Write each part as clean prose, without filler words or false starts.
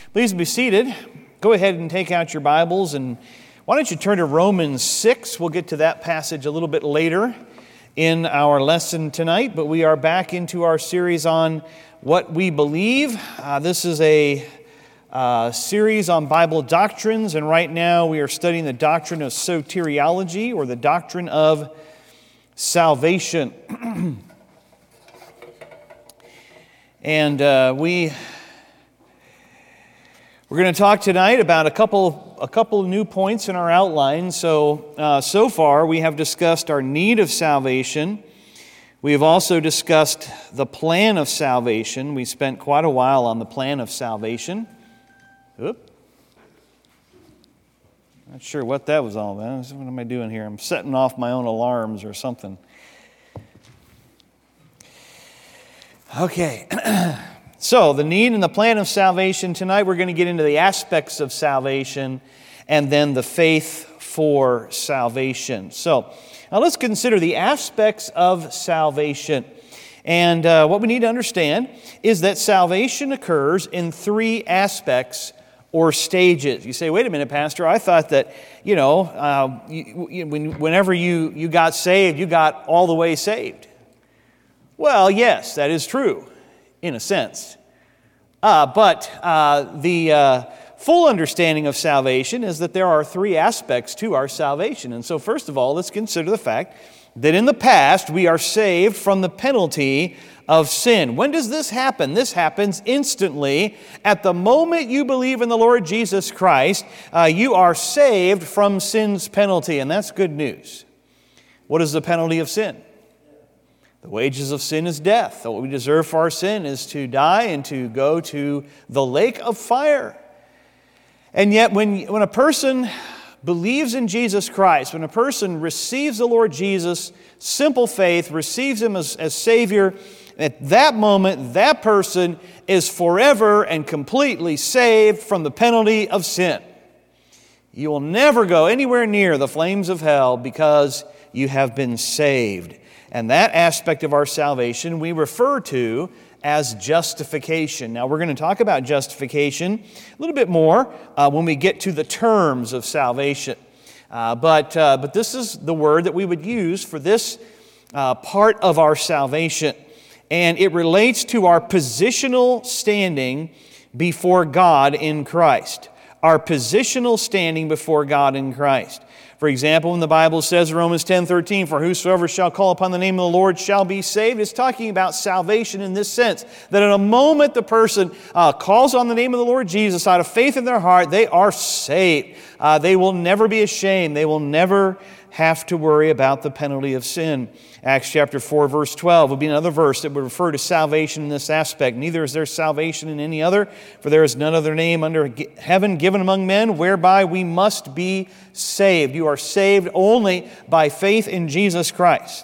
Please be seated. Go ahead and take out your Bibles, and why don't you turn to Romans 6. We'll get to that passage a little bit later in our lesson tonight, but we are back into our series on what we believe. This is a series on Bible doctrines, and right now we are studying the doctrine of soteriology, or the doctrine of salvation. And we're going to talk tonight about a couple of new points in our outline. So far we have discussed our need of salvation. We have also discussed the plan of salvation. We spent quite a while on the plan of salvation. Not sure what that was all about. What am I doing here? I'm setting off my own alarms or something. Okay. So, the need and the plan of salvation. Tonight we're going to get into the aspects of salvation and then the faith for salvation. So, now let's consider the aspects of salvation. And what we need to understand is that salvation occurs in three aspects or stages. You say, wait a minute, Pastor, I thought that, whenever you got saved, you got all the way saved. Well, yes, that is true. In a sense. But the full understanding of salvation is that there are three aspects to our salvation. And so first of all, let's consider the fact that in the past we are saved from the penalty of sin. When does this happen? This happens instantly. At the moment you believe in the Lord Jesus Christ, you are saved from sin's penalty. And that's good news. What is the penalty of sin? The wages of sin is death. What we deserve for our sin is to die and to go to the lake of fire. And yet when a person believes in Jesus Christ, when a person receives the Lord Jesus, simple faith, receives Him as Savior, at that moment, that person is forever and completely saved from the penalty of sin. You will never go anywhere near the flames of hell because you have been saved. And that aspect of our salvation we refer to as justification. Now, we're going to talk about justification a little bit more when we get to the terms of salvation. But this is the word that we would use for this part of our salvation. And it relates to our positional standing before God in Christ. Our positional standing before God in Christ. For example, when the Bible says in Romans 10:13, "For whosoever shall call upon the name of the Lord shall be saved," it's talking about salvation in this sense, that in a moment the person calls on the name of the Lord Jesus out of faith in their heart, they are saved. They will never be ashamed. They will never have to worry about the penalty of sin. Acts chapter 4, verse 12 would be another verse that would refer to salvation in this aspect. "Neither is there salvation in any other, for there is none other name under heaven given among men whereby we must be saved." You are saved only by faith in Jesus Christ.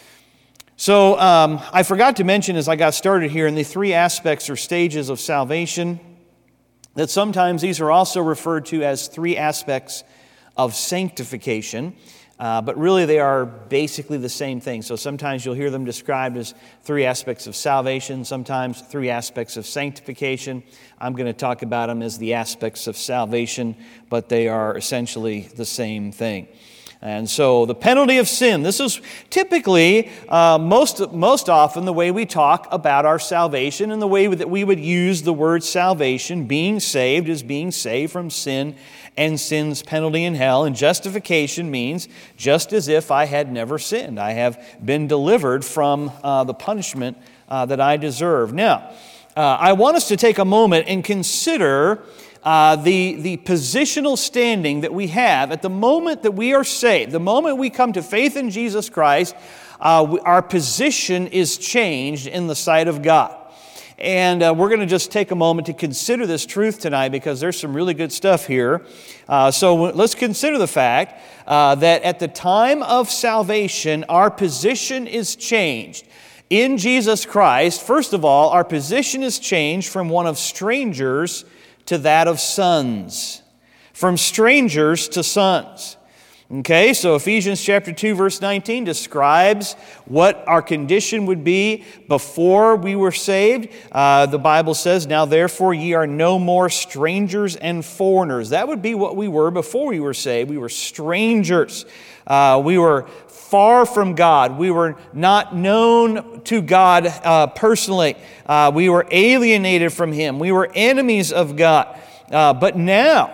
So I forgot to mention as I got started here in the three aspects or stages of salvation that sometimes these are also referred to as three aspects of sanctification. But really they are basically the same thing. So sometimes you'll hear them described as three aspects of salvation, sometimes three aspects of sanctification. I'm going to talk about them as the aspects of salvation, but they are essentially the same thing. And so the penalty of sin, this is typically most often the way we talk about our salvation, and the way that we would use the word salvation. Being saved is being saved from sin and sin's penalty in hell. And justification means just as if I had never sinned. I have been delivered from the punishment that I deserve. Now, I want us to take a moment and consider the positional standing that we have at the moment that we are saved. The moment we come to faith in Jesus Christ, our position is changed in the sight of God. And we're going to just take a moment to consider this truth tonight because there's some really good stuff here. So let's consider the fact that at the time of salvation, our position is changed. In Jesus Christ, first of all, our position is changed from one of strangers to that of sons. From strangers to sons. Okay, so Ephesians chapter 2, verse 19 describes what our condition would be before we were saved. The Bible says, "Now therefore ye are no more strangers and foreigners." That would be what we were before we were saved. We were strangers. We were far from God. We were not known to God personally. We were alienated from Him. We were enemies of God. But now,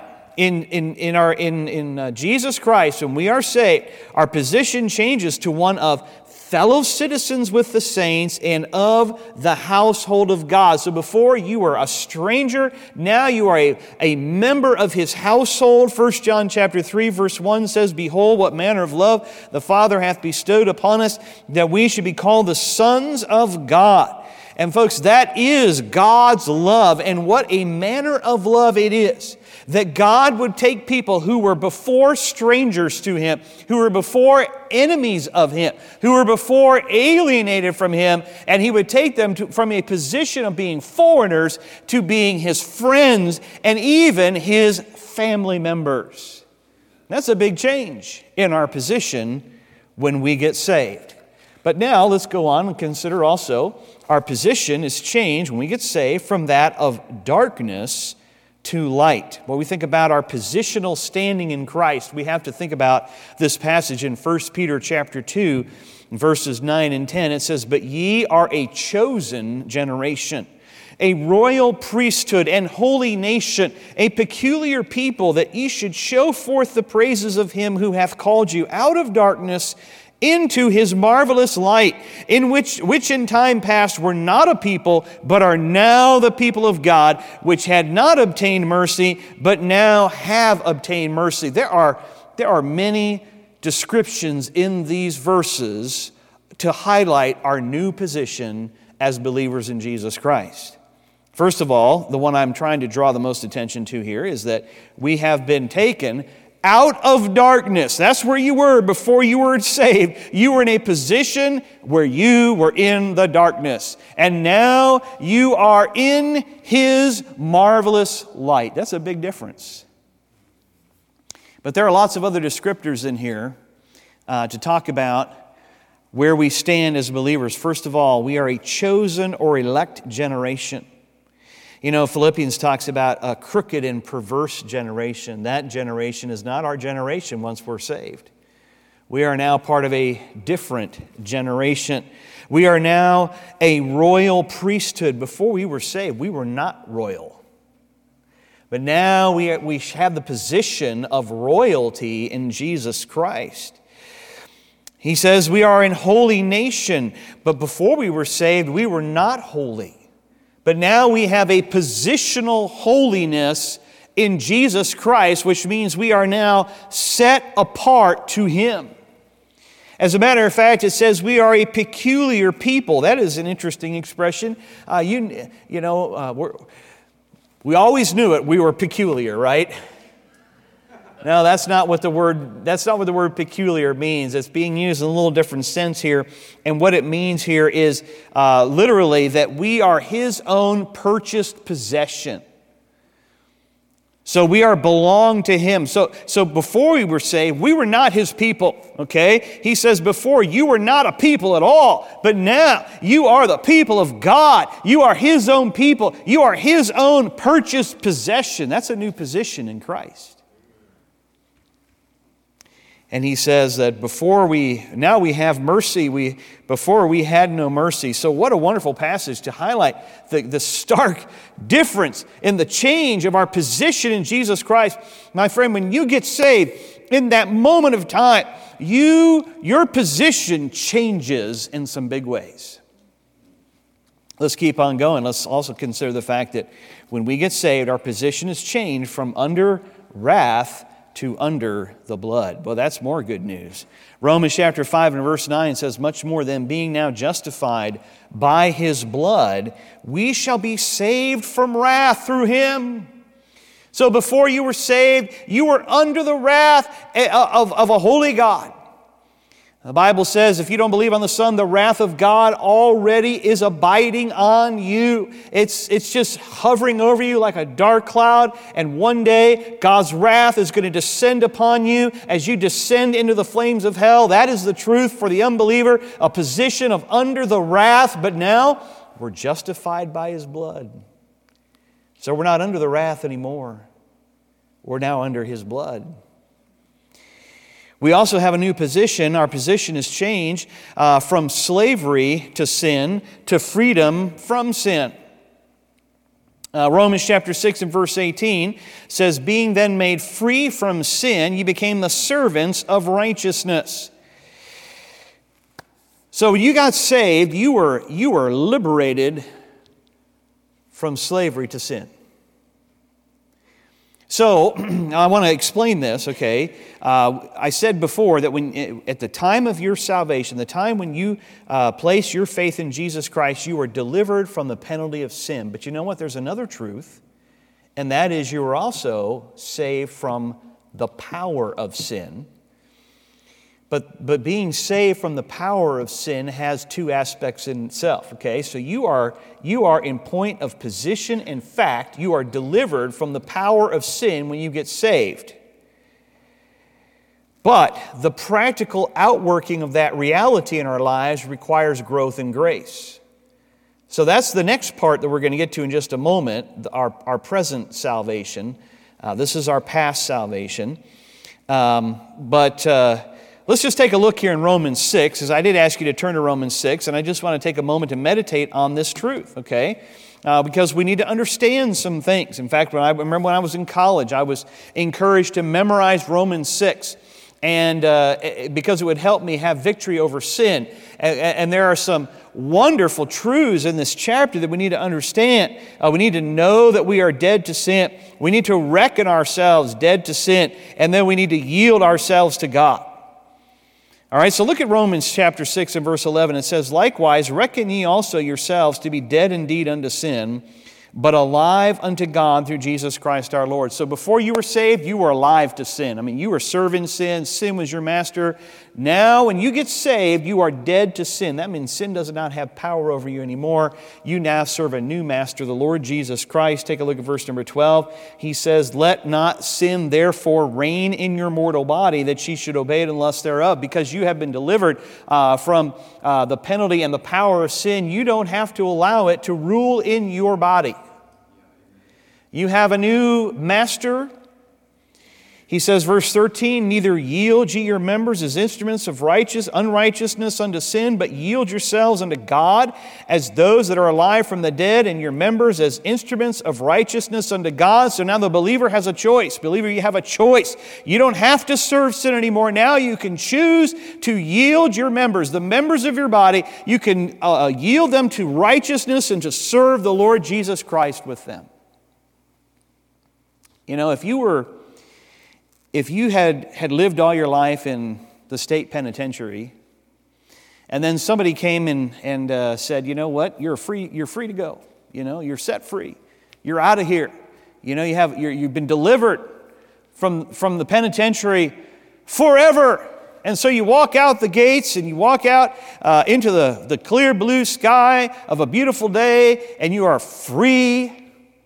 in Jesus Christ, when we are saved, our position changes to one of fellow citizens with the saints and of the household of God. So before you were a stranger, now you are a member of His household. 1 John chapter 3 verse 1 says, "Behold, what manner of love the Father hath bestowed upon us, that we should be called the sons of God." And folks, that is God's love, and what a manner of love it is. That God would take people who were before strangers to Him, who were before enemies of Him, who were before alienated from Him, and He would take them from a position of being foreigners to being His friends and even His family members. That's a big change in our position when we get saved. But now let's go on and consider also our position is changed when we get saved from that of darkness to light. When we think about our positional standing in Christ, we have to think about this passage in 1 Peter chapter 2, verses 9 and 10. It says, "But ye are a chosen generation, a royal priesthood and holy nation, a peculiar people, that ye should show forth the praises of Him who hath called you out of darkness into His marvelous light, in which in time past were not a people, but are now the people of God, which had not obtained mercy, but now have obtained mercy." There are many descriptions in these verses to highlight our new position as believers in Jesus Christ. First of all, the one I'm trying to draw the most attention to here is that we have been taken out of darkness. That's where you were before you were saved. You were in a position where you were in the darkness. And now you are in His marvelous light. That's a big difference. But there are lots of other descriptors in here to talk about where we stand as believers. First of all, we are a chosen or elect generation. You know, Philippians talks about a crooked and perverse generation. That generation is not our generation once we're saved. We are now part of a different generation. We are now a royal priesthood. Before we were saved, we were not royal. But now we have the position of royalty in Jesus Christ. He says we are a holy nation, but before we were saved, we were not holy. But now we have a positional holiness in Jesus Christ, which means we are now set apart to Him. As a matter of fact, it says we are a peculiar people. That is an interesting expression. We always knew it. We were peculiar, right? No, that's not what the word peculiar means. It's being used in a little different sense here. And what it means here is literally that we are His own purchased possession. So we are belong to Him. So before we were saved, we were not His people, okay? He says before, you were not a people at all. But now, you are the people of God. You are His own people. You are His own purchased possession. That's a new position in Christ. And he says that now we have mercy. Before we had no mercy. So what a wonderful passage to highlight the stark difference in the change of our position in Jesus Christ. My friend, when you get saved, in that moment of time, your position changes in some big ways. Let's keep on going. Let's also consider the fact that when we get saved, our position is changed from under wrath to under the blood. Well, that's more good news. Romans chapter 5 and verse 9 says, "Much more than being now justified by His blood, we shall be saved from wrath through Him." So before you were saved, you were under the wrath of a holy God. The Bible says if you don't believe on the Son, the wrath of God already is abiding on you. It's just hovering over you like a dark cloud, and one day God's wrath is going to descend upon you as you descend into the flames of hell. That is the truth for the unbeliever, a position of under the wrath, but now we're justified by His blood. So we're not under the wrath anymore. We're now under His blood. We also have a new position. Our position has changed from slavery to sin to freedom from sin. Romans chapter 6 and verse 18 says, being then made free from sin, you became the servants of righteousness. So when you got saved, you were liberated from slavery to sin. So, I want to explain this, okay? I said before that when at the time of your salvation, the time when you place your faith in Jesus Christ, you are delivered from the penalty of sin. But you know what? There's another truth, and that is you are also saved from the power of sin. But being saved from the power of sin has two aspects in itself, okay? So you are in point of position and fact, you are delivered from the power of sin when you get saved. But the practical outworking of that reality in our lives requires growth in grace. So that's the next part that we're going to get to in just a moment, our present salvation. This is our past salvation. Let's just take a look here in Romans 6, as I did ask you to turn to Romans 6, and I just want to take a moment to meditate on this truth, okay? Because we need to understand some things. In fact, I remember when I was in college, I was encouraged to memorize Romans 6, and because it would help me have victory over sin. And there are some wonderful truths in this chapter that we need to understand. We need to know that we are dead to sin. We need to reckon ourselves dead to sin, and then we need to yield ourselves to God. All right, so look at Romans chapter 6 and verse 11. It says, likewise, reckon ye also yourselves to be dead indeed unto sin, but alive unto God through Jesus Christ our Lord. So before you were saved, you were alive to sin. I mean, you were serving sin. Sin was your master. Now, when you get saved, you are dead to sin. That means sin does not have power over you anymore. You now serve a new master, the Lord Jesus Christ. Take a look at verse number 12. He says, let not sin therefore reign in your mortal body, that ye should obey it in lust thereof. Because you have been delivered from the penalty and the power of sin, you don't have to allow it to rule in your body. You have a new master. He says, verse 13, neither yield ye your members as instruments of unrighteousness unto sin, but yield yourselves unto God as those that are alive from the dead, and your members as instruments of righteousness unto God. So now the believer has a choice. Believer, you have a choice. You don't have to serve sin anymore. Now you can choose to yield your members, the members of your body. You can yield them to righteousness and to serve the Lord Jesus Christ with them. You know, if you had lived all your life in the state penitentiary, and then somebody came and said, you know what, you're free to go. You know, you're set free. You're out of here. You know, you've been delivered from the penitentiary forever. And so you walk out the gates and you walk out into the clear blue sky of a beautiful day, and you are free.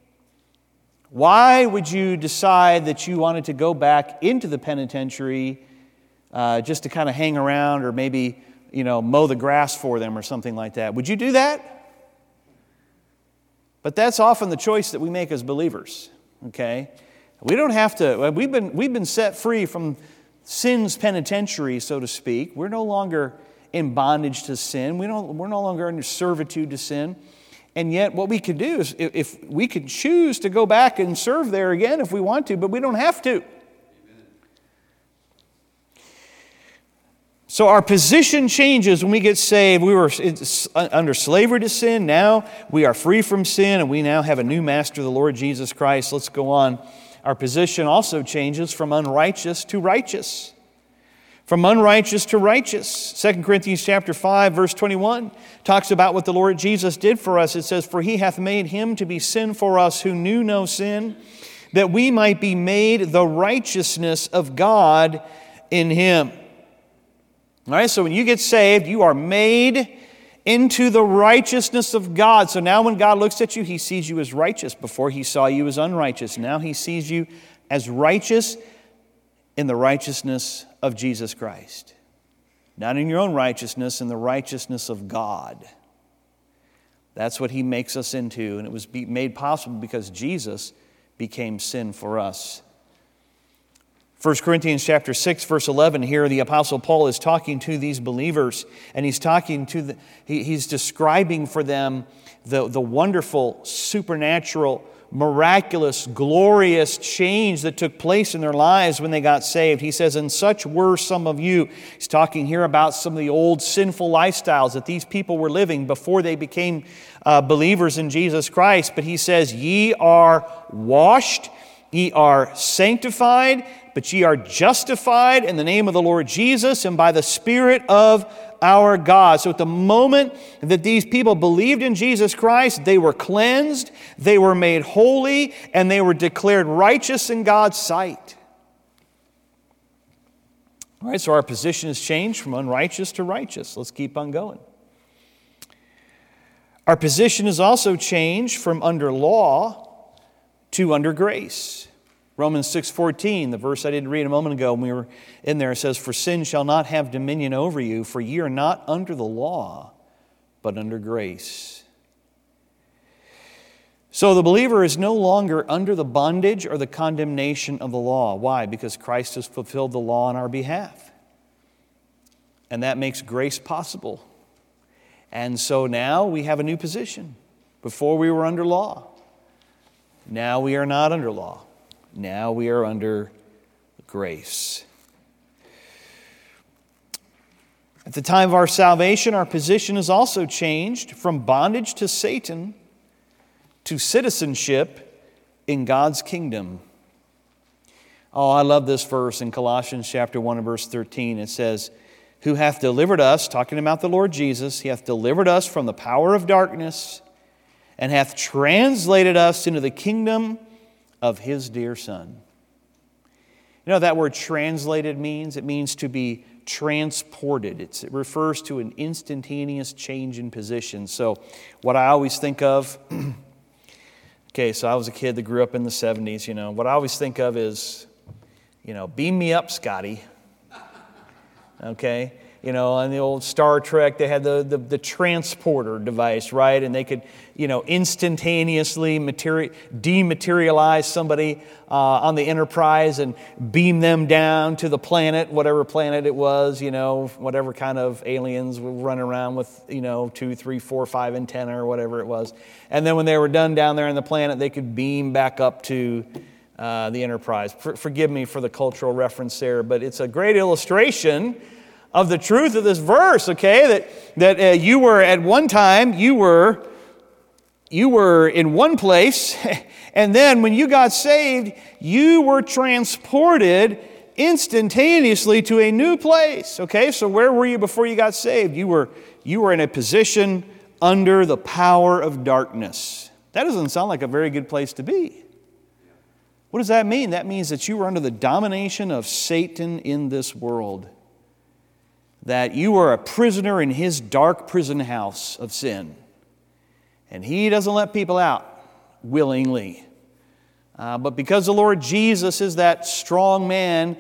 Why would you decide that you wanted to go back into the penitentiary just to kind of hang around or maybe, mow the grass for them or something like that? Would you do that? But that's often the choice that we make as believers, okay? We don't have to. We've been set free from sin's penitentiary, so to speak. We're no longer in bondage to sin. We're no longer under servitude to sin. And yet what we could do is if we could choose to go back and serve there again if we want to, but we don't have to. So our position changes when we get saved. We were under slavery to sin. Now we are free from sin, and we now have a new master, the Lord Jesus Christ. Let's go on. Our position also changes from unrighteous to righteous. From unrighteous to righteous. 2 Corinthians chapter 5, verse 21 talks about what the Lord Jesus did for us. It says, for he hath made him to be sin for us who knew no sin, that we might be made the righteousness of God in him. All right, so when you get saved, you are made into the righteousness of God. So now when God looks at you, He sees you as righteous. Before He saw you as unrighteous. Now He sees you as righteous in the righteousness of Jesus Christ. Not in your own righteousness, in the righteousness of God. That's what He makes us into, and it was made possible because Jesus became sin for us. 1 Corinthians chapter 6, verse 11, here the Apostle Paul is talking to these believers, and he's describing for them the wonderful, supernatural, miraculous, glorious change that took place in their lives when they got saved. He says, and such were some of you. He's talking here about some of the old sinful lifestyles that these people were living before they became believers in Jesus Christ. But he says, ye are washed, ye are sanctified, but ye are justified in the name of the Lord Jesus and by the Spirit of our God. So at the moment that these people believed in Jesus Christ, they were cleansed, they were made holy, and they were declared righteous in God's sight. All right, so our position has changed from unrighteous to righteous. Let's keep on going. Our position has also changed from under law to under grace. Romans 6:14, the verse I didn't read a moment ago when we were in there, says, for sin shall not have dominion over you, for ye are not under the law, but under grace. So the believer is no longer under the bondage or the condemnation of the law. Why? Because Christ has fulfilled the law on our behalf. And that makes grace possible. And so now we have a new position. Before we were under law. Now we are not under law. Now we are under grace. At the time of our salvation, our position has also changed from bondage to Satan to citizenship in God's kingdom. Oh, I love this verse in Colossians chapter 1 and verse 13. It says, who hath delivered us, talking about the Lord Jesus, He hath delivered us from the power of darkness and hath translated us into the kingdom of His dear Son. You know what that word translated means? It means to be transported. It refers to an instantaneous change in position. So what I always think of, okay, so I was a kid that grew up in the 70s, what I always think of is, beam me up, Scotty. Okay? On the old Star Trek, they had the transporter device, right? And they could, instantaneously dematerialize somebody on the Enterprise and beam them down to the planet, whatever planet it was, whatever kind of aliens were running around with, 2, 3, 4, 5 antenna or whatever it was. And then when they were done down there on the planet, they could beam back up to the Enterprise. Forgive me for the cultural reference there, but it's a great illustration of the truth of this verse, okay? That you were at one time, you were in one place, and then when you got saved, you were transported instantaneously to a new place, okay? So where were you before you got saved? You were in a position under the power of darkness. That doesn't sound like a very good place to be. What does that mean? That means that you were under the domination of Satan in this world. That you are a prisoner in his dark prison house of sin. And he doesn't let people out willingly. But because the Lord Jesus is that strong man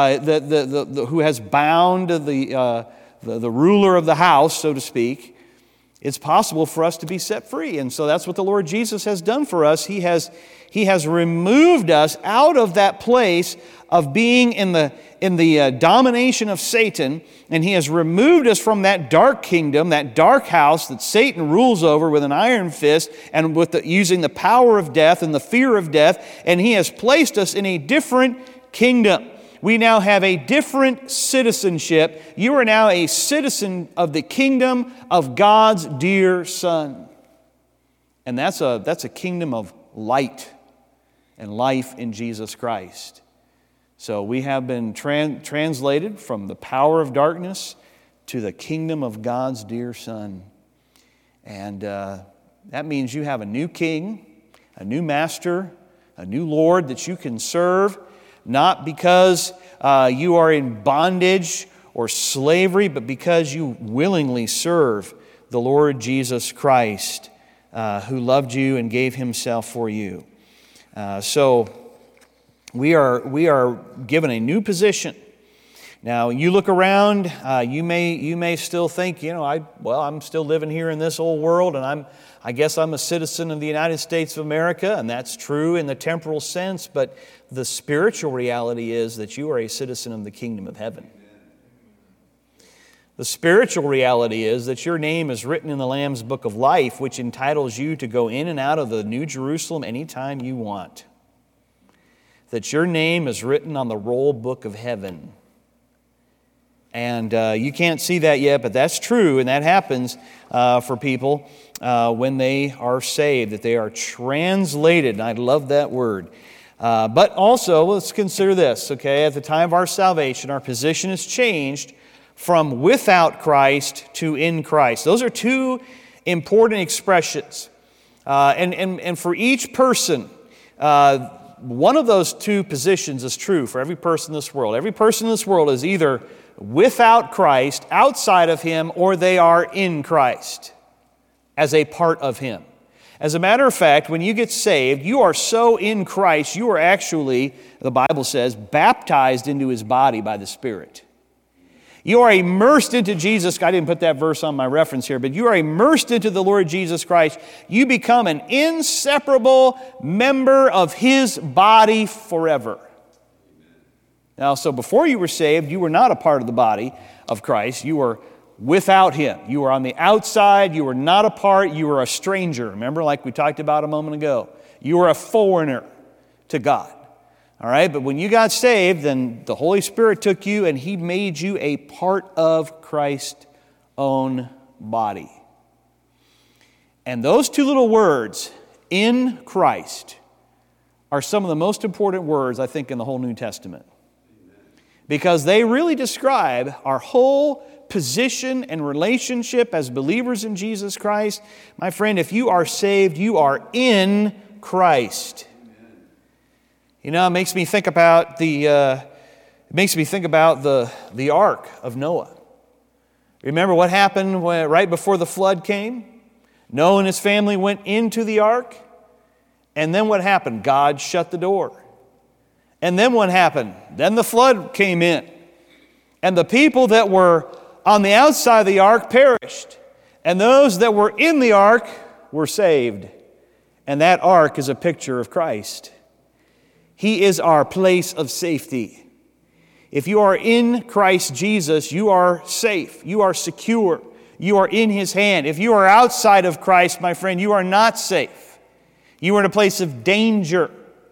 who has bound the ruler of the house, so to speak, it's possible for us to be set free. And so that's what the Lord Jesus has done for us. He has removed us out of that place of being in the domination of Satan, and He has removed us from that dark kingdom, that dark house that Satan rules over with an iron fist and using the power of death and the fear of death, and He has placed us in a different kingdom. We now have a different citizenship. You are now a citizen of the kingdom of God's dear Son. And that's a kingdom of light and life in Jesus Christ. So we have been translated from the power of darkness to the kingdom of God's dear Son. And that means you have a new king, a new master, a new Lord that you can serve, not because you are in bondage or slavery, but because you willingly serve the Lord Jesus Christ, who loved you and gave himself for you. So we are given a new position. Now, you look around, you may still think, I'm still living here in this old world, and I guess I'm a citizen of the United States of America, and that's true in the temporal sense, but the spiritual reality is that you are a citizen of the kingdom of heaven. The spiritual reality is that your name is written in the Lamb's Book of Life, which entitles you to go in and out of the New Jerusalem anytime you want. That your name is written on the roll book of heaven. And you can't see that yet, but that's true, and that happens for people when they are saved, that they are translated, and I love that word. But also, let's consider this, okay? At the time of our salvation, our position has changed from without Christ to in Christ. Those are two important expressions. And for each person, one of those two positions is true for every person in this world. Every person in this world is either without Christ, outside of Him, or they are in Christ as a part of Him. As a matter of fact, when you get saved, you are so in Christ, you are actually, the Bible says, baptized into His body by the Spirit. You are immersed into Jesus. I didn't put that verse on my reference here, but you are immersed into the Lord Jesus Christ. You become an inseparable member of His body forever. Now, so before you were saved, you were not a part of the body of Christ. You were without Him. You were on the outside. You were not a part. You were a stranger. Remember, like we talked about a moment ago. You were a foreigner to God. All right, but when you got saved, then the Holy Spirit took you and He made you a part of Christ's own body. And those two little words, in Christ, are some of the most important words, I think, in the whole New Testament. Because they really describe our whole position and relationship as believers in Jesus Christ. My friend, if you are saved, you are in Christ. You know, it makes me think about the ark of Noah. Remember what happened right before the flood came? Noah and his family went into the ark, and then what happened? God shut the door. And then what happened? Then the flood came in, and the people that were on the outside of the ark perished, and those that were in the ark were saved. And that ark is a picture of Christ. He is our place of safety. If you are in Christ Jesus, you are safe. You are secure. You are in His hand. If you are outside of Christ, my friend, you are not safe. You are in a place of danger.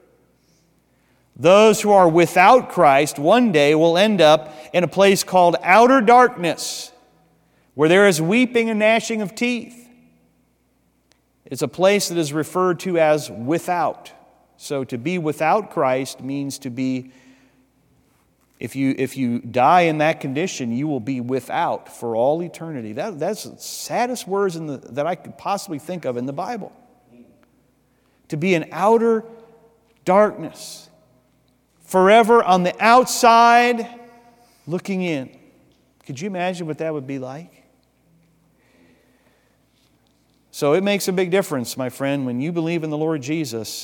Those who are without Christ one day will end up in a place called outer darkness, where there is weeping and gnashing of teeth. It's a place that is referred to as without. So to be without Christ means to be, if you die in that condition, you will be without for all eternity. That's the saddest words that I could possibly think of in the Bible. To be in outer darkness, forever on the outside, looking in. Could you imagine what that would be like? So it makes a big difference, my friend, when you believe in the Lord Jesus.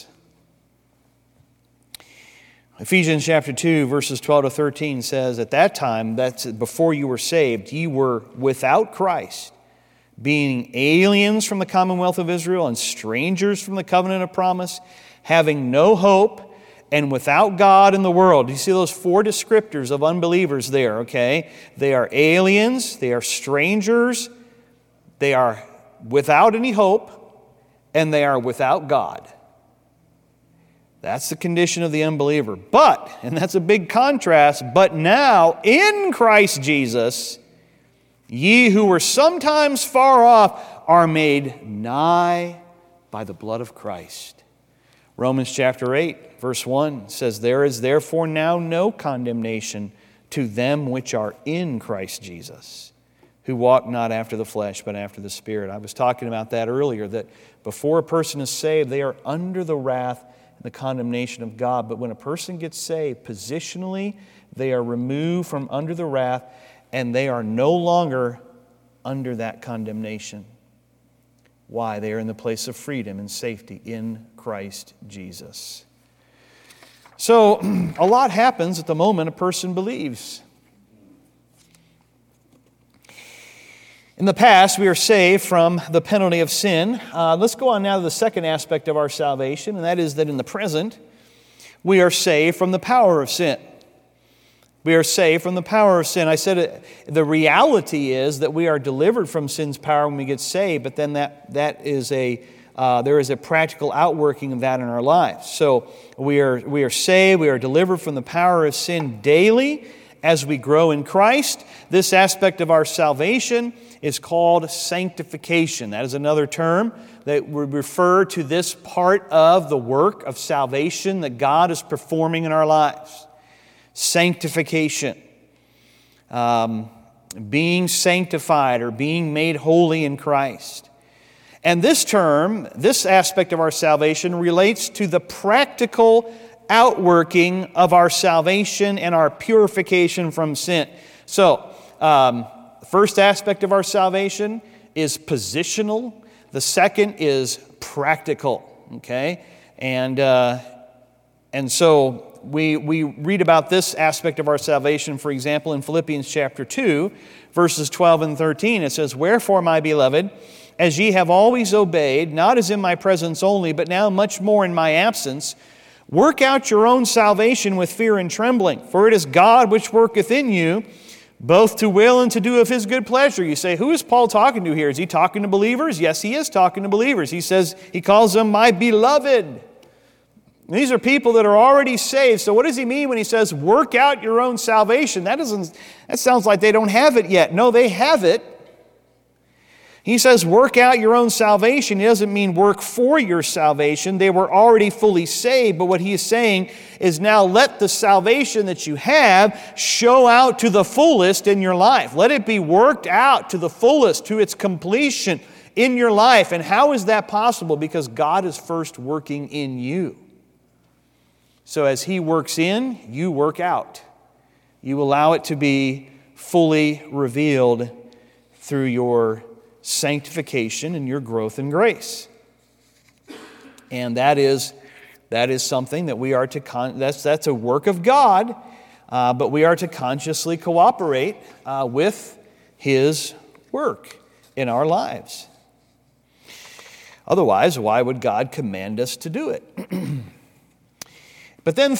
Ephesians chapter 2, verses 12 to 13 says, at that time, that's before you were saved, ye were without Christ, being aliens from the commonwealth of Israel and strangers from the covenant of promise, having no hope and without God in the world. You see those four descriptors of unbelievers there, okay? They are aliens, they are strangers, they are without any hope, and they are without God. That's the condition of the unbeliever. But, and that's a big contrast, but now in Christ Jesus, ye who were sometimes far off are made nigh by the blood of Christ. Romans chapter 8, verse 1 says, there is therefore now no condemnation to them which are in Christ Jesus, who walk not after the flesh, but after the Spirit. I was talking about that earlier, that before a person is saved, they are under the wrath and the condemnation of God. But when a person gets saved, positionally, they are removed from under the wrath and they are no longer under that condemnation. Why? They are in the place of freedom and safety in Christ Jesus. So, a lot happens at the moment a person believes. In the past, we are saved from the penalty of sin. Let's go on now to the second aspect of our salvation, and that is that in the present, we are saved from the power of sin. We are saved from the power of sin. I said the reality is that we are delivered from sin's power when we get saved, but then there is a practical outworking of that in our lives. So we are saved, we are delivered from the power of sin daily as we grow in Christ. This aspect of our salvation is called sanctification. That is another term that would refer to this part of the work of salvation that God is performing in our lives. Sanctification. Being sanctified or being made holy in Christ. And this term, this aspect of our salvation, relates to the practical outworking of our salvation and our purification from sin. So, the first aspect of our salvation is positional. The second is practical. Okay? And so we read about this aspect of our salvation, for example, in Philippians chapter 2, verses 12 and 13. It says, "Wherefore, my beloved, as ye have always obeyed, not as in my presence only, but now much more in my absence, work out your own salvation with fear and trembling. For it is God which worketh in you, both to will and to do of His good pleasure." You say, who is Paul talking to here? Is he talking to believers? Yes, he is talking to believers. He says, he calls them my beloved. These are people that are already saved. So what does he mean when he says, work out your own salvation? That sounds like they don't have it yet. No, they have it. He says, work out your own salvation. He doesn't mean work for your salvation. They were already fully saved. But what he is saying is now let the salvation that you have show out to the fullest in your life. Let it be worked out to the fullest, to its completion in your life. And how is that possible? Because God is first working in you. So as He works in, you work out. You allow it to be fully revealed through your sanctification and your growth in grace. And that is something that we are to, that's a work of God, but we are to consciously cooperate with His work in our lives. Otherwise, why would God command us to do it? But then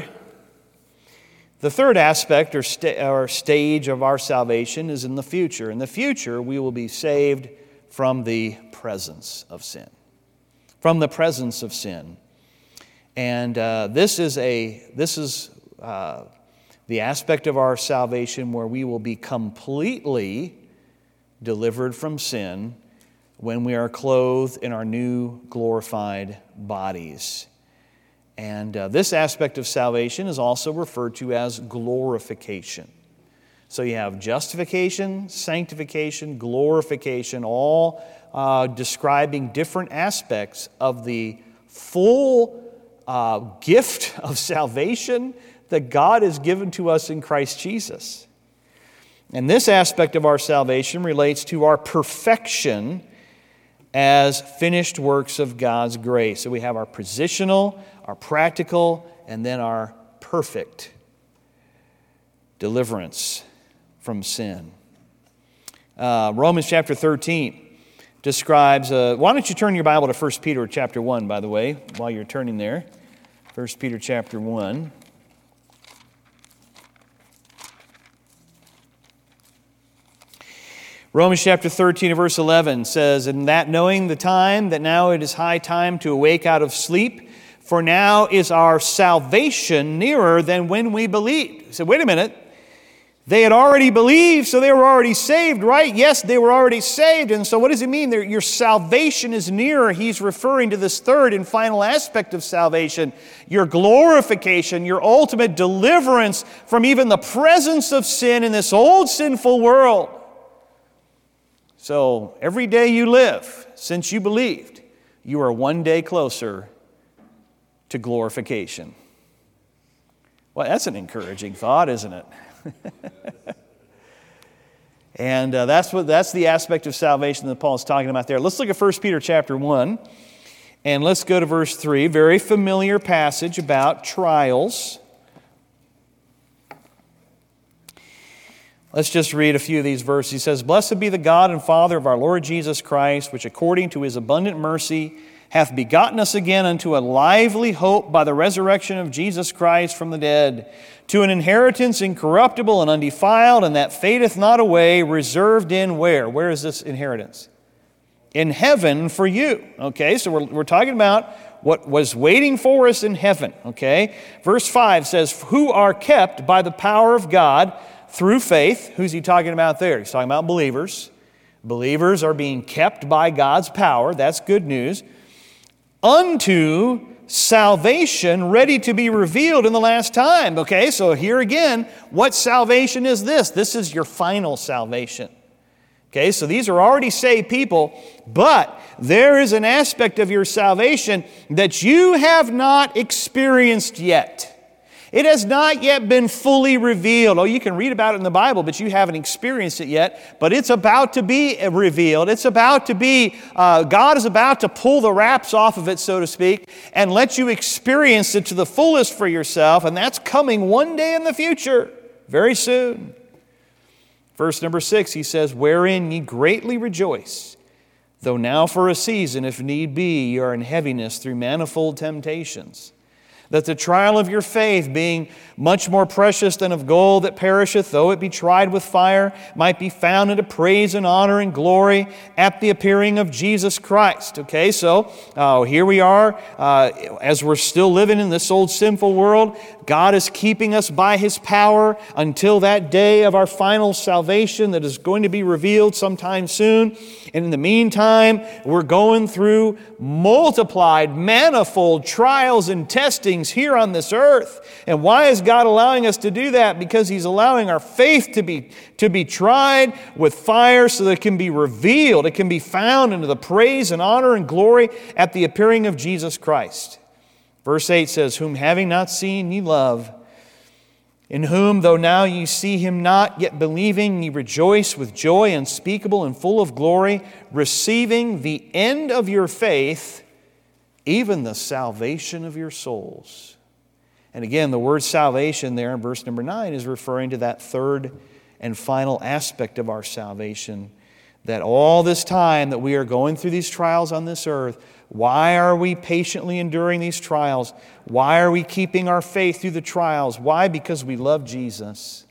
the third aspect or stage of our salvation is in the future. In the future, we will be saved from the presence of sin. From the presence of sin. And this is the aspect of our salvation where we will be completely delivered from sin when we are clothed in our new glorified bodies. And this aspect of salvation is also referred to as glorification. So you have justification, sanctification, glorification, all describing different aspects of the full gift of salvation that God has given to us in Christ Jesus. And this aspect of our salvation relates to our perfection as finished works of God's grace. So we have our positional, our practical, and then our perfect deliverance from sin. Romans chapter 13 describes, why don't you turn your Bible to 1 Peter chapter 1, by the way, while you're turning there. 1 Peter chapter 1. Romans chapter 13 and verse 11 says, "And that knowing the time, that now it is high time to awake out of sleep, for now is our salvation nearer than when we believed." He said, wait a minute. They had already believed, so they were already saved, right? Yes, they were already saved. And so what does it mean? Your salvation is nearer. He's referring to this third and final aspect of salvation. Your glorification, your ultimate deliverance from even the presence of sin in this old sinful world. So every day you live, since you believed, you are one day closer to glorification. Well, that's an encouraging thought, isn't it? And that's the aspect of salvation that Paul is talking about there. Let's look at 1 Peter chapter 1, and let's go to verse 3. Very familiar passage about trials. Let's just read a few of these verses. He says, "Blessed be the God and Father of our Lord Jesus Christ, which according to His abundant mercy hath begotten us again unto a lively hope by the resurrection of Jesus Christ from the dead, to an inheritance incorruptible and undefiled, and that fadeth not away, reserved in" where? Where is this inheritance? In heaven for you. Okay, so we're talking about what was waiting for us in heaven. Okay, verse 5 says, "Who are kept by the power of God through faith." Who's he talking about there? He's talking about believers. Believers are being kept by God's power. That's good news. "Unto salvation ready to be revealed in the last time." Okay, so here again, what salvation is this? This is your final salvation. Okay, so these are already saved people, but there is an aspect of your salvation that you have not experienced yet. It has not yet been fully revealed. Oh, you can read about it in the Bible, but you haven't experienced it yet. But it's about to be revealed. It's about to be, God is about to pull the wraps off of it, so to speak, and let you experience it to the fullest for yourself. And that's coming one day in the future, very soon. Verse number 6, he says, "Wherein ye greatly rejoice, though now for a season, if need be, ye are in heaviness through manifold temptations. That the trial of your faith, being much more precious than of gold that perisheth, though it be tried with fire, might be found unto praise and honor and glory at the appearing of Jesus Christ." Okay, so here we are, as we're still living in this old sinful world. God is keeping us by His power until that day of our final salvation that is going to be revealed sometime soon. And in the meantime, we're going through multiplied, manifold trials and testings here on this earth. And why is God allowing us to do that? Because He's allowing our faith to be tried with fire so that it can be revealed. It can be found into the praise and honor and glory at the appearing of Jesus Christ. Verse 8 says, "Whom having not seen ye love, in whom though now ye see Him not, yet believing ye rejoice with joy unspeakable and full of glory, receiving the end of your faith, even the salvation of your souls." And again, the word salvation there in verse number 9 is referring to that third and final aspect of our salvation. That all this time that we are going through these trials on this earth, why are we patiently enduring these trials? Why are we keeping our faith through the trials? Why? Because we love Jesus.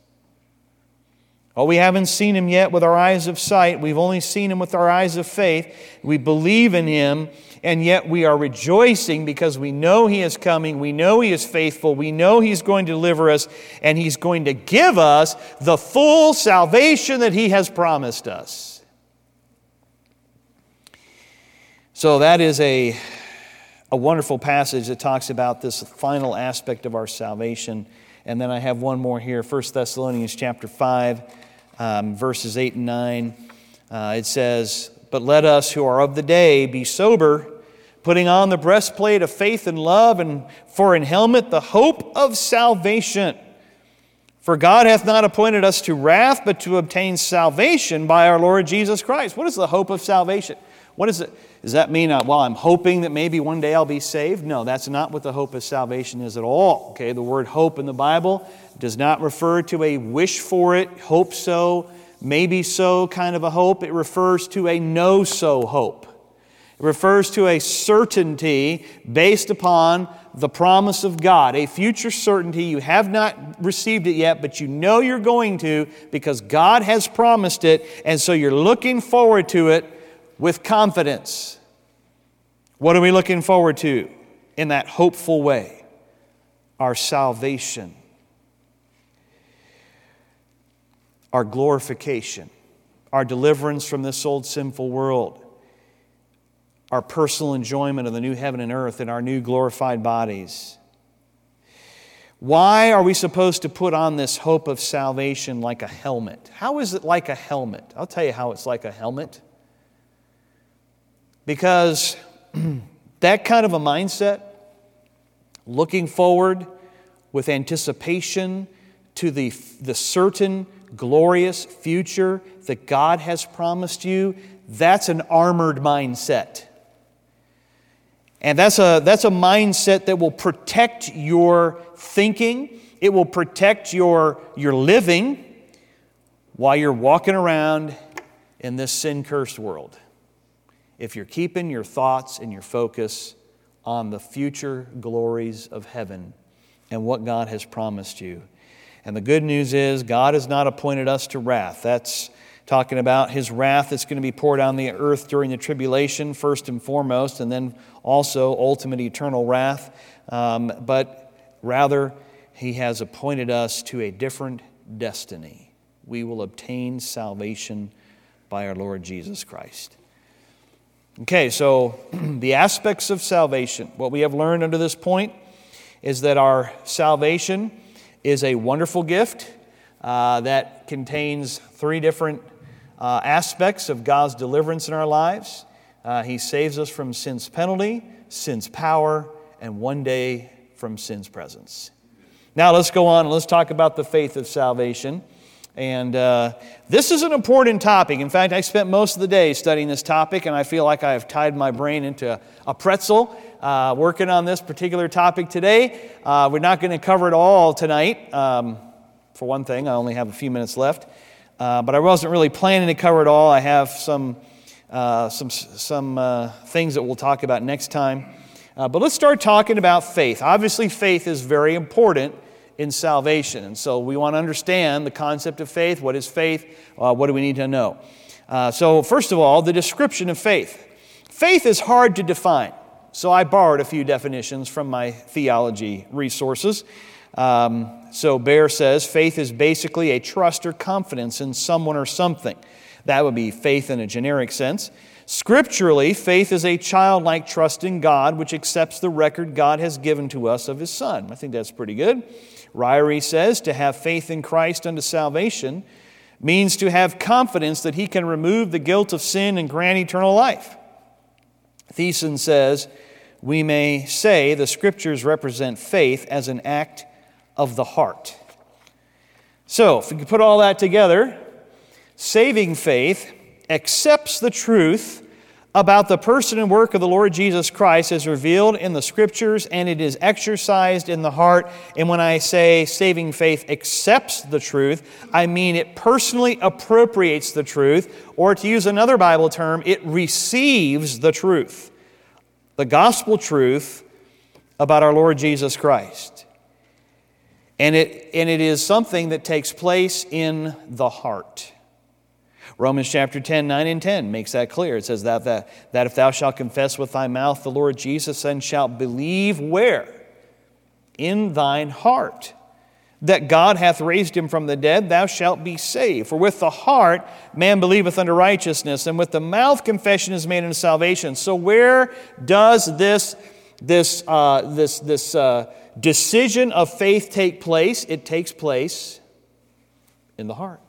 Oh, we haven't seen Him yet with our eyes of sight. We've only seen Him with our eyes of faith. We believe in Him, and yet we are rejoicing because we know He is coming. We know He is faithful. We know He's going to deliver us, and He's going to give us the full salvation that He has promised us. So that is a wonderful passage that talks about this final aspect of our salvation. And then I have one more here, 1 Thessalonians chapter 5, verses 8 and 9. It says, "But let us who are of the day be sober, putting on the breastplate of faith and love, and for an helmet the hope of salvation. For God hath not appointed us to wrath, but to obtain salvation by our Lord Jesus Christ." What is the hope of salvation? What is it? Does that mean, I'm hoping that maybe one day I'll be saved? No, that's not what the hope of salvation is at all. Okay, the word hope in the Bible does not refer to a wish for it, hope so, maybe so kind of a hope. It refers to a know-so hope. It refers to a certainty based upon the promise of God, a future certainty. You have not received it yet, but you know you're going to because God has promised it, and so you're looking forward to it with confidence. What are we looking forward to in that hopeful way? Our salvation, our glorification, our deliverance from this old sinful world, our personal enjoyment of the new heaven and earth and our new glorified bodies. Why are we supposed to put on this hope of salvation like a helmet? How is it like a helmet? I'll tell you how it's like a helmet. Because that kind of a mindset, looking forward with anticipation to the certain glorious future that God has promised you, that's an armored mindset. And that's a mindset that will protect your thinking. It will protect your living while you're walking around in this sin-cursed world. If you're keeping your thoughts and your focus on the future glories of heaven and what God has promised you. And the good news is God has not appointed us to wrath. That's talking about His wrath that's going to be poured on the earth during the tribulation, first and foremost, and then also ultimate eternal wrath. But rather, He has appointed us to a different destiny. We will obtain salvation by our Lord Jesus Christ. Okay, so the aspects of salvation. What we have learned under this point is that our salvation is a wonderful gift that contains three different aspects of God's deliverance in our lives. He saves us from sin's penalty, sin's power, and one day from sin's presence. Now let's go on and let's talk about the faith of salvation. And this is an important topic. In fact, I spent most of the day studying this topic, and I feel like I have tied my brain into a pretzel working on this particular topic today. We're not going to cover it all tonight. For one thing, I only have a few minutes left. But I wasn't really planning to cover it all. I have some things that we'll talk about next time. But let's start talking about faith. Obviously, faith is very important in salvation. And so we want to understand the concept of faith. What is faith? What do we need to know? So first of all, the description of faith. Faith is hard to define. So I borrowed a few definitions from my theology resources. So Baer says, faith is basically a trust or confidence in someone or something. That would be faith in a generic sense. Scripturally, faith is a childlike trust in God, which accepts the record God has given to us of His Son. I think that's pretty good. Ryrie says, to have faith in Christ unto salvation means to have confidence that He can remove the guilt of sin and grant eternal life. Thiessen says, we may say the Scriptures represent faith as an act of the heart. So, if we can put all that together, saving faith accepts the truth about the person and work of the Lord Jesus Christ as revealed in the Scriptures, and it is exercised in the heart. And when I say saving faith accepts the truth, I mean it personally appropriates the truth, or to use another Bible term, it receives the truth, the gospel truth about our Lord Jesus Christ. And it is something that takes place in the heart. Romans chapter 10, 9 and 10 makes that clear. It says that if thou shalt confess with thy mouth the Lord Jesus and shalt believe where? In thine heart, that God hath raised Him from the dead, thou shalt be saved. For with the heart man believeth unto righteousness, and with the mouth confession is made unto salvation. So where does this decision of faith take place? It takes place in the heart.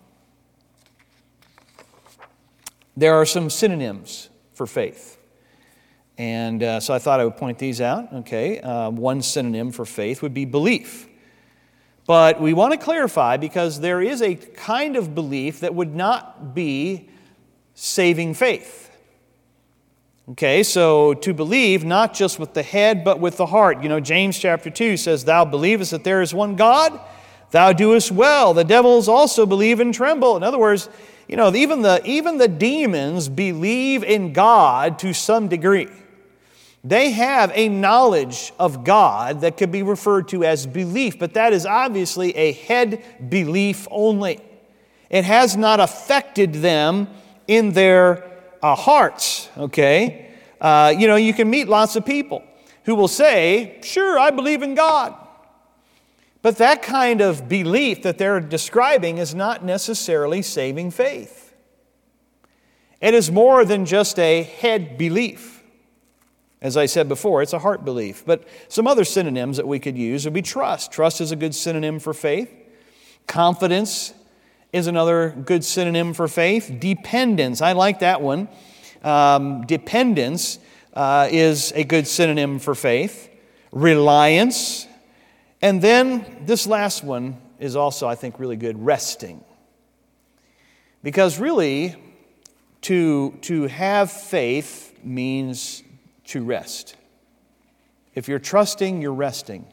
There are some synonyms for faith. And so I thought I would point these out. Okay, one synonym for faith would be belief. But we want to clarify because there is a kind of belief that would not be saving faith. Okay, so to believe not just with the head but with the heart. You know, James chapter 2 says, thou believest that there is one God? Thou doest well. The devils also believe and tremble. In other words, you know, even the demons believe in God to some degree. They have a knowledge of God that could be referred to as belief, but that is obviously a head belief only. It has not affected them in their hearts, okay? You can meet lots of people who will say, sure, I believe in God. But that kind of belief that they're describing is not necessarily saving faith. It is more than just a head belief. As I said before, it's a heart belief. But some other synonyms that we could use would be trust. Trust is a good synonym for faith. Confidence is another good synonym for faith. Dependence, I like that one. Dependence is a good synonym for faith. Reliance. And then this last one is also, I think, really good. Resting. Because really, to have faith means to rest. If you're trusting, you're resting.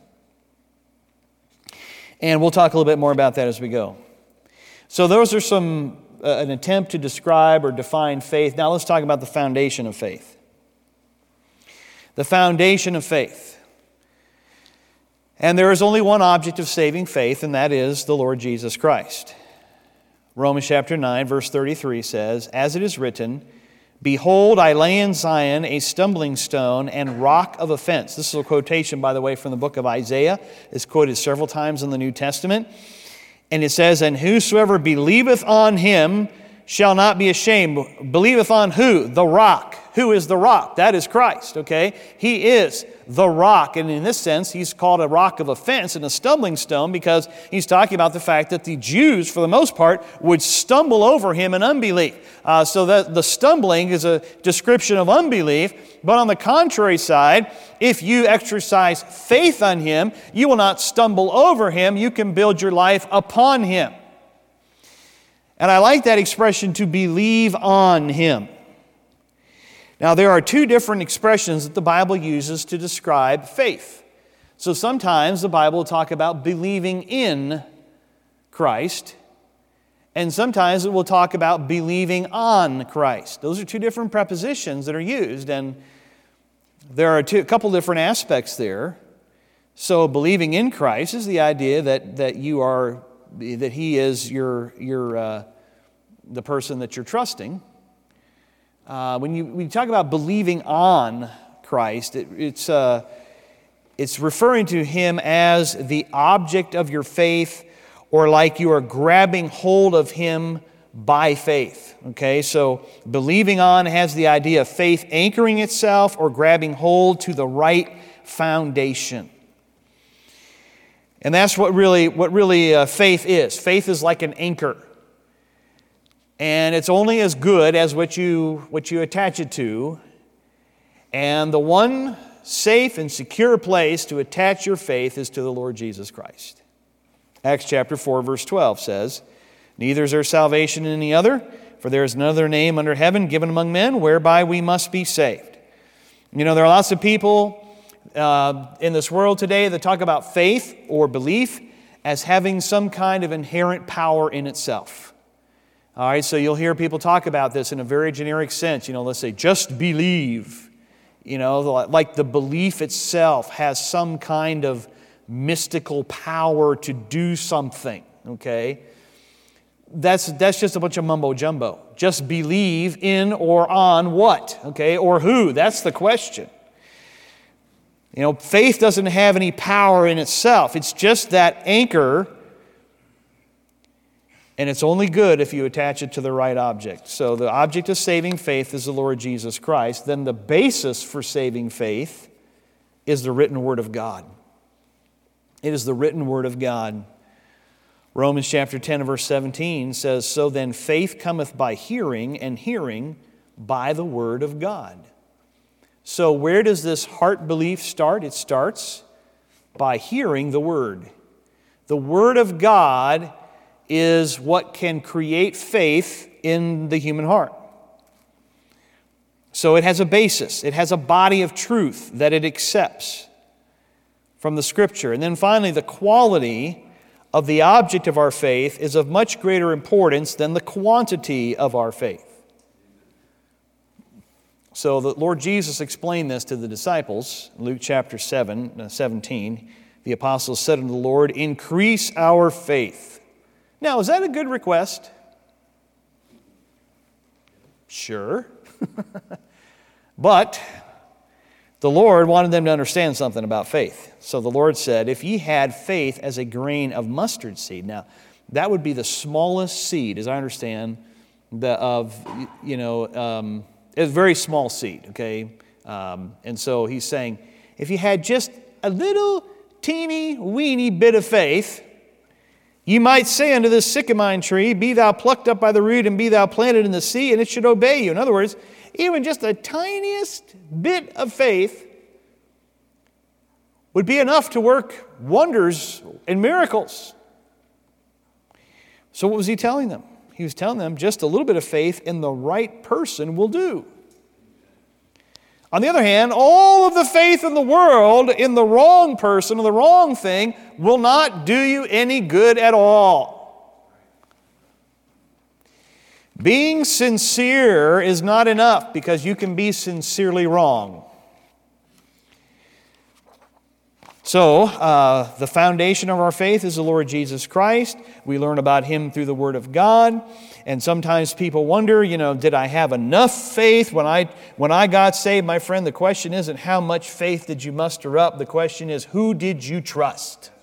And we'll talk a little bit more about that as we go. So those are an attempt to describe or define faith. Now let's talk about the foundation of faith. The foundation of faith. And there is only one object of saving faith, and that is the Lord Jesus Christ. Romans chapter 9, verse 33 says, "As it is written, Behold, I lay in Zion a stumbling stone and rock of offense." This is a quotation, by the way, from the book of Isaiah. It's quoted several times in the New Testament. And it says, "And whosoever believeth on him shall not be ashamed." Believeth on who? The rock. Who is the rock? That is Christ, okay? He is the rock. And in this sense, he's called a rock of offense and a stumbling stone because he's talking about the fact that the Jews, for the most part, would stumble over him in unbelief. So that the stumbling is a description of unbelief. But on the contrary side, if you exercise faith on him, you will not stumble over him. You can build your life upon him. And I like that expression, to believe on him. Now, there are two different expressions that the Bible uses to describe faith. So sometimes the Bible will talk about believing in Christ, and sometimes it will talk about believing on Christ. Those are two different prepositions that are used, and there are a couple different aspects there. So believing in Christ is the idea that He is the person that you're trusting. When you talk about believing on Christ, it's referring to Him as the object of your faith, or like you are grabbing hold of Him by faith. Okay, so believing on has the idea of faith anchoring itself or grabbing hold to the right foundation. And that's what really faith is. Faith is like an anchor. And it's only as good as what you attach it to. And the one safe and secure place to attach your faith is to the Lord Jesus Christ. Acts chapter 4, verse 12 says, "Neither is there salvation in any other, for there is another name under heaven given among men whereby we must be saved." You know, there are lots of people in this world today that talk about faith or belief as having some kind of inherent power in itself. All right, so you'll hear people talk about this in a very generic sense. You know, let's say, just believe. You know, like the belief itself has some kind of mystical power to do something, okay? That's just a bunch of mumbo-jumbo. Just believe in or on what, okay? Or who, that's the question. You know, faith doesn't have any power in itself. It's just that anchor. And it's only good if you attach it to the right object. So the object of saving faith is the Lord Jesus Christ. Then the basis for saving faith is the written Word of God. It is the written Word of God. Romans chapter 10 and verse 17 says, "So then faith cometh by hearing, and hearing by the Word of God." So where does this heart belief start? It starts by hearing the Word. The Word of God is what can create faith in the human heart. So it has a basis. It has a body of truth that it accepts from the Scripture. And then finally, the quality of the object of our faith is of much greater importance than the quantity of our faith. So the Lord Jesus explained this to the disciples. Luke chapter 17, the apostles said unto the Lord, "Increase our faith." Now, is that a good request? Sure. But the Lord wanted them to understand something about faith. So the Lord said, "If ye had faith as a grain of mustard seed." Now, that would be the smallest seed, as I understand, a very small seed, okay? And so he's saying, if you had just a little teeny weeny bit of faith, you might say unto this sycamore tree, "Be thou plucked up by the root, and be thou planted in the sea," and it should obey you. In other words, even just the tiniest bit of faith would be enough to work wonders and miracles. So what was he telling them? He was telling them just a little bit of faith in the right person will do. On the other hand, all of the faith in the world in the wrong person or the wrong thing will not do you any good at all. Being sincere is not enough because you can be sincerely wrong. So, the foundation of our faith is the Lord Jesus Christ. We learn about Him through the Word of God. And sometimes people wonder, did I have enough faith when I got saved? My friend, the question isn't how much faith did you muster up. The question is, who did you trust?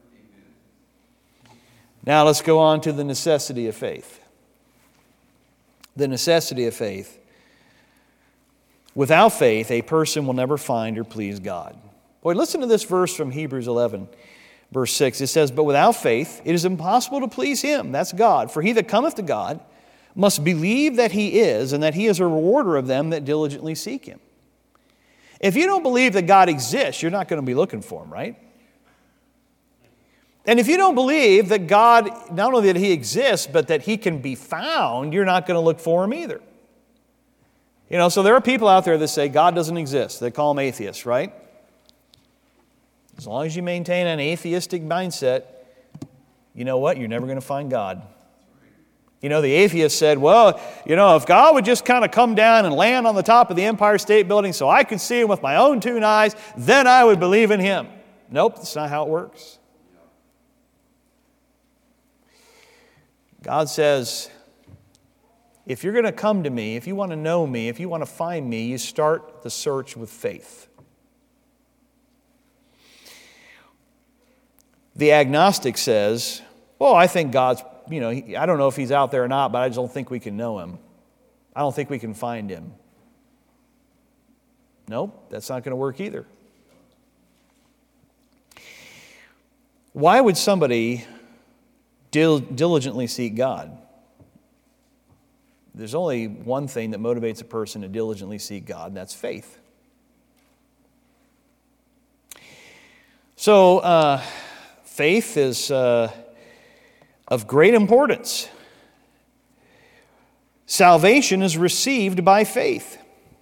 Now let's go on to the necessity of faith. The necessity of faith. Without faith, a person will never find or please God. Boy, listen to this verse from Hebrews 11, verse 6. It says, "But without faith it is impossible to please Him," that's God, "for he that cometh to God must believe that He is, and that He is a rewarder of them that diligently seek Him." If you don't believe that God exists, you're not going to be looking for Him, right? And if you don't believe that God, not only that He exists, but that He can be found, you're not going to look for Him either. So there are people out there that say God doesn't exist. They call them atheists, right? As long as you maintain an atheistic mindset, you know what? You're never going to find God. The atheist said, well, if God would just kind of come down and land on the top of the Empire State Building so I could see Him with my own two eyes, then I would believe in Him. Nope, that's not how it works. God says, if you're going to come to me, if you want to know me, if you want to find me, you start the search with faith. The agnostic says, well, I think God's, I don't know if He's out there or not, but I just don't think we can know Him. I don't think we can find Him. Nope, that's not going to work either. Why would somebody diligently seek God? There's only one thing that motivates a person to diligently seek God, and that's faith. So, faith is of great importance. Salvation is received by faith.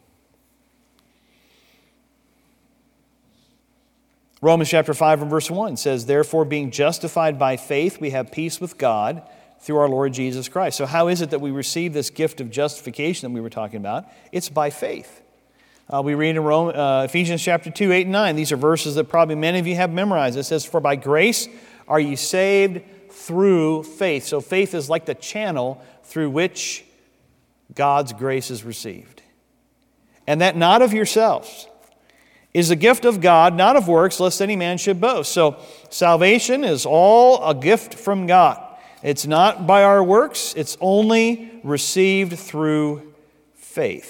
Romans chapter 5 and verse 1 says, "Therefore, being justified by faith, we have peace with God through our Lord Jesus Christ." So how is it that we receive this gift of justification that we were talking about? It's by faith. We read in Ephesians chapter 2, 8 and 9. These are verses that probably many of you have memorized. It says, "For by grace are ye saved through faith." So faith is like the channel through which God's grace is received. "And that not of yourselves is a gift of God, not of works, lest any man should boast." So salvation is all a gift from God. It's not by our works. It's only received through faith.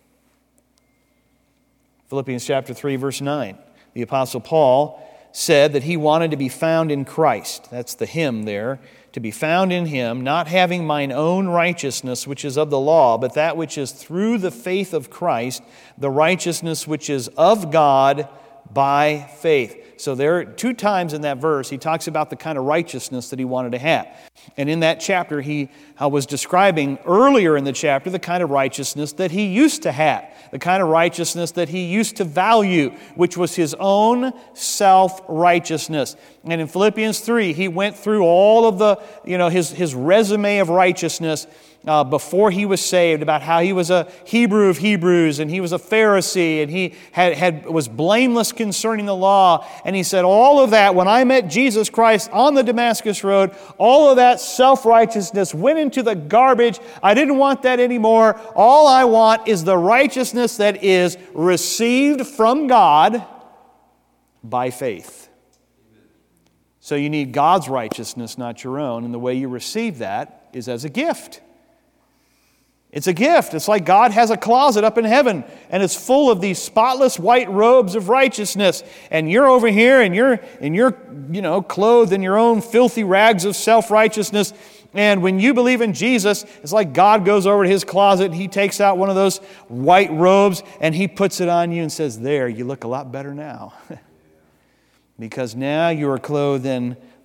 Philippians chapter 3, verse 9. The Apostle Paul said that he wanted to be found in Christ. That's the him there. To be found in Him, not having mine own righteousness, which is of the law, but that which is through the faith of Christ, the righteousness which is of God by faith. So there are 2 times in that verse he talks about the kind of righteousness that he wanted to have. And in that chapter he was describing earlier in the chapter the kind of righteousness that he used to have, the kind of righteousness that he used to value, which was his own self-righteousness. And in Philippians 3 he went through all of the, his resume of righteousness before he was saved, about how he was a Hebrew of Hebrews and he was a Pharisee and he was blameless concerning the law. And he said, all of that, when I met Jesus Christ on the Damascus Road, all of that self-righteousness went into the garbage. I didn't want that anymore. All I want is the righteousness that is received from God by faith. So you need God's righteousness, not your own. And the way you receive that is as a gift. It's a gift. It's like God has a closet up in heaven and it's full of these spotless white robes of righteousness. And you're over here and you're clothed in your own filthy rags of self-righteousness. And when you believe in Jesus, it's like God goes over to His closet and He takes out one of those white robes and He puts it on you and says, there, you look a lot better now. Because now you are clothed in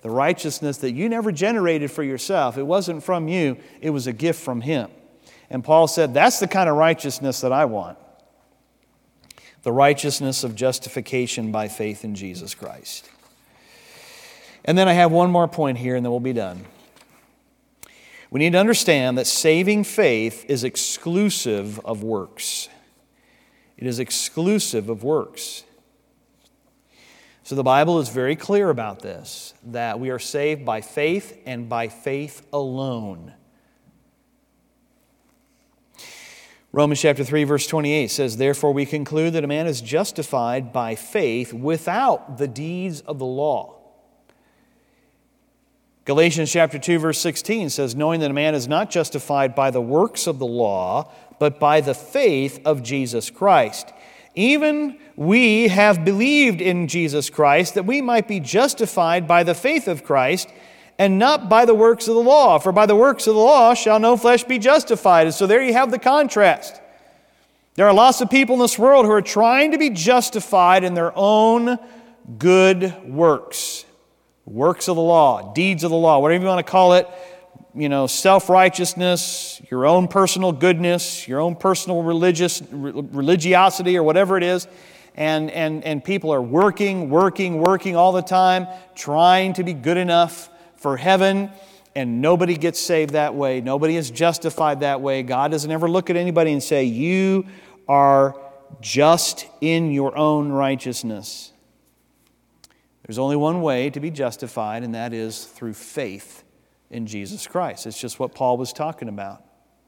the righteousness that you never generated for yourself. It wasn't from you, it was a gift from Him. And Paul said, that's the kind of righteousness that I want. The righteousness of justification by faith in Jesus Christ. And then I have one more point here, and then we'll be done. We need to understand that saving faith is exclusive of works. It is exclusive of works. So the Bible is very clear about this, that we are saved by faith and by faith alone. Romans chapter 3, verse 28 says, therefore we conclude that a man is justified by faith without the deeds of the law. Galatians chapter 2, verse 16 says, knowing that a man is not justified by the works of the law, but by the faith of Jesus Christ. Even we have believed in Jesus Christ, that we might be justified by the faith of Christ, and not by the works of the law. For by the works of the law shall no flesh be justified. And so there you have the contrast. There are lots of people in this world who are trying to be justified in their own good works. Works of the law, deeds of the law, whatever you want to call it, self-righteousness, your own personal goodness, your own personal religiosity or whatever it is. And people are working all the time, trying to be good enough for heaven, and nobody gets saved that way. Nobody is justified that way. God doesn't ever look at anybody and say, you are just in your own righteousness. There's only one way to be justified, and that is through faith in Jesus Christ. It's just what Paul was talking about.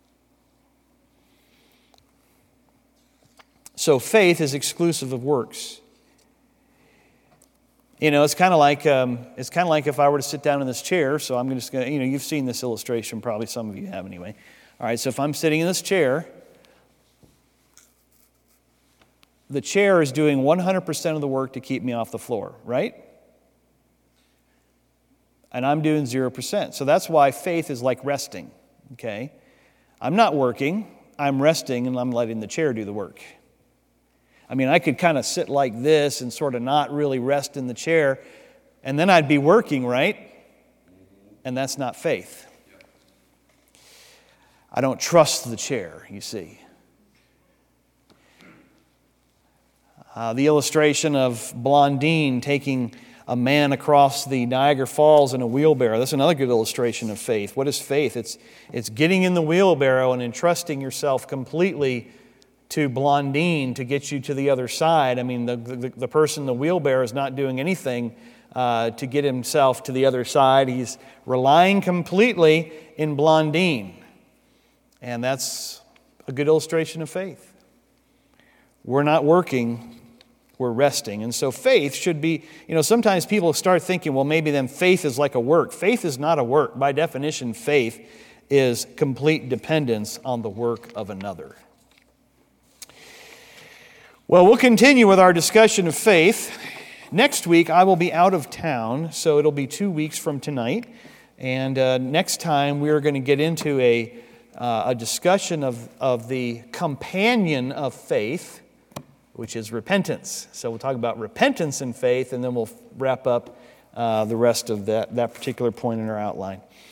So faith is exclusive of works. It's kind of like if I were to sit down in this chair. So I'm just going to, you've seen this illustration, probably some of you have anyway. All right, so if I'm sitting in this chair, the chair is doing 100% of the work to keep me off the floor, right? And I'm doing 0%. So that's why faith is like resting, okay? I'm not working, I'm resting, and I'm letting the chair do the work. I mean, I could kind of sit like this and sort of not really rest in the chair, and then I'd be working, right? And that's not faith. I don't trust the chair, you see. The illustration of Blondine taking a man across the Niagara Falls in a wheelbarrow. That's another good illustration of faith. What is faith? It's getting in the wheelbarrow and entrusting yourself completely to Blondine to get you to the other side. I mean, the person in the wheelbarrow is not doing anything to get himself to the other side. He's relying completely in Blondine. And that's a good illustration of faith. We're not working, we're resting. And so faith should be, sometimes people start thinking, well, maybe then faith is like a work. Faith is not a work. By definition, faith is complete dependence on the work of another. Well, we'll continue with our discussion of faith. Next week, I will be out of town, so it'll be 2 weeks from tonight. And next time, we're going to get into a discussion of the companion of faith, which is repentance. So we'll talk about repentance and faith, and then we'll wrap up the rest of that particular point in our outline.